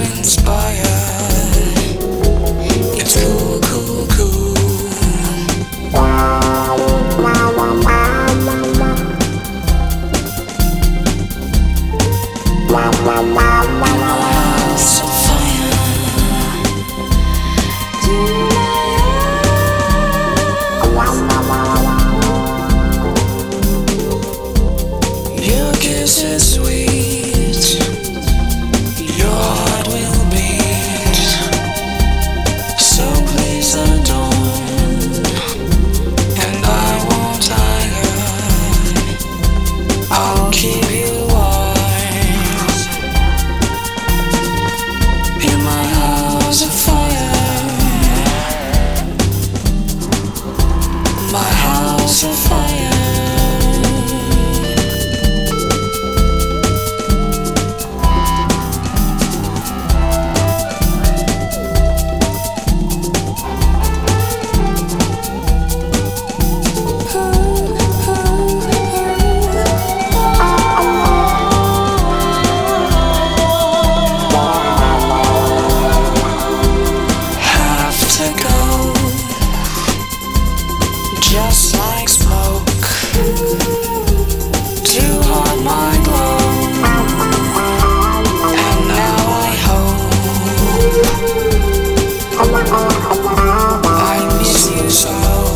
inspired. It's cool, cool, cool. House of fire. Your kiss is sweet. Your heart will beat. So please adorn, and I won't tire. I'll keep you warm in my house of fire. My house of fire. Just like smoke, too hot my glow, and now I hope I miss you so.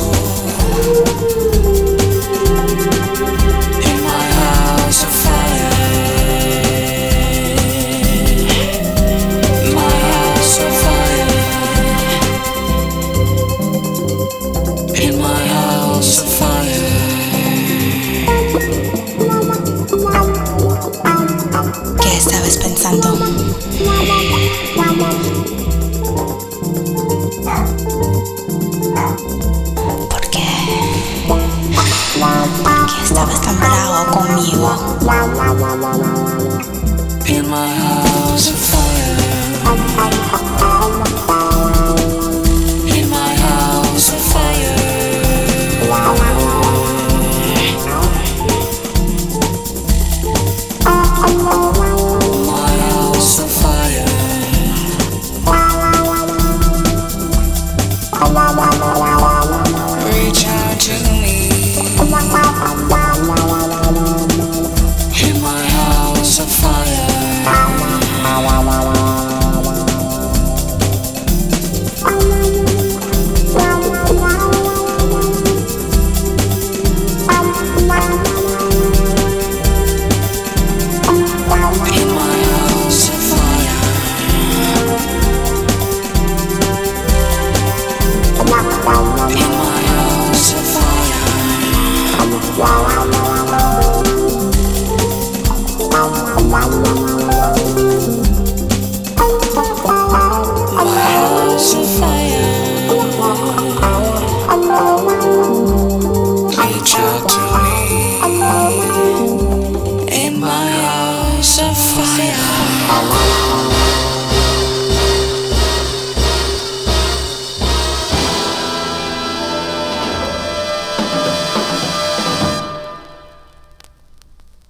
In my house of fire, my house of fire, in my house of fire. ¿Qué estabas pensando? ¿Por qué? ¿Por qué estabas tan bravo conmigo? In my house of fire.